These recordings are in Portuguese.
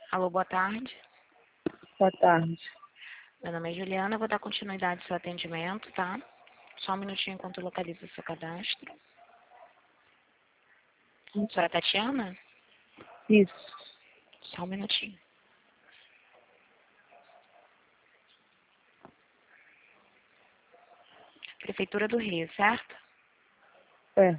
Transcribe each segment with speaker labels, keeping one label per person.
Speaker 1: Alô, boa tarde.
Speaker 2: Boa tarde.
Speaker 1: Meu nome é Juliana, vou dar continuidade ao seu atendimento, tá? Só um minutinho enquanto eu localizo o seu cadastro. Senhora Tatiana?
Speaker 2: Isso.
Speaker 1: Só um minutinho. Prefeitura do Rio, certo?
Speaker 2: É.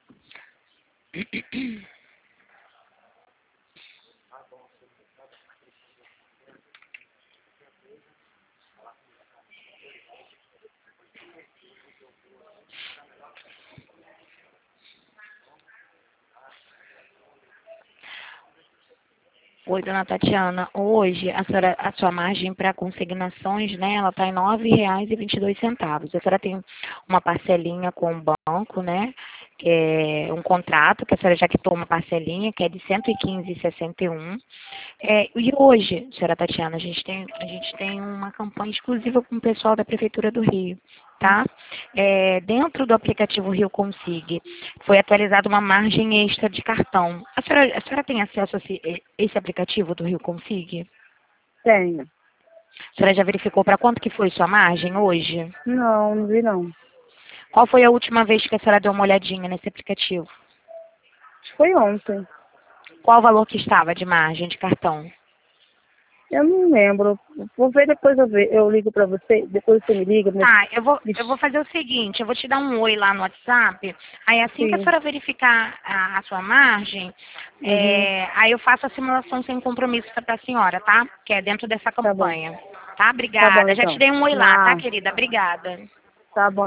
Speaker 1: Oi, dona Tatiana. Hoje, a sua margem para consignações, né, ela está em R$ 9,22. A senhora tem uma parcelinha com o banco, né, que é um contrato, que a senhora já quitou uma parcelinha, que é de R$ 115,61. E hoje, senhora Tatiana, a gente tem uma campanha exclusiva com o pessoal da Prefeitura do Rio, tá? Dentro do aplicativo Rio Consig, foi atualizada uma margem extra de cartão. A senhora tem acesso a esse aplicativo do Rio Consig?
Speaker 2: Tenho.
Speaker 1: A senhora já verificou para quanto que foi sua margem hoje?
Speaker 2: Não, não vi não.
Speaker 1: Qual foi a última vez que a senhora deu uma olhadinha nesse aplicativo?
Speaker 2: Acho que foi ontem.
Speaker 1: Qual o valor que estava de margem de cartão?
Speaker 2: Eu não lembro. Vou ver depois, eu ligo pra você, depois você me liga.
Speaker 1: Tá, eu vou fazer o seguinte, eu vou te dar um oi lá no WhatsApp, aí assim que a
Speaker 2: Sim.
Speaker 1: senhora verificar a sua margem,
Speaker 2: Uhum.
Speaker 1: aí eu faço a simulação sem compromisso para a senhora, tá? Que é dentro dessa
Speaker 2: Tá bom.
Speaker 1: campanha. Tá?
Speaker 2: Tá bom,
Speaker 1: Obrigada. Já te
Speaker 2: então.
Speaker 1: dei um oi lá, tá,
Speaker 2: Ah,
Speaker 1: querida? Obrigada.
Speaker 2: tá bom.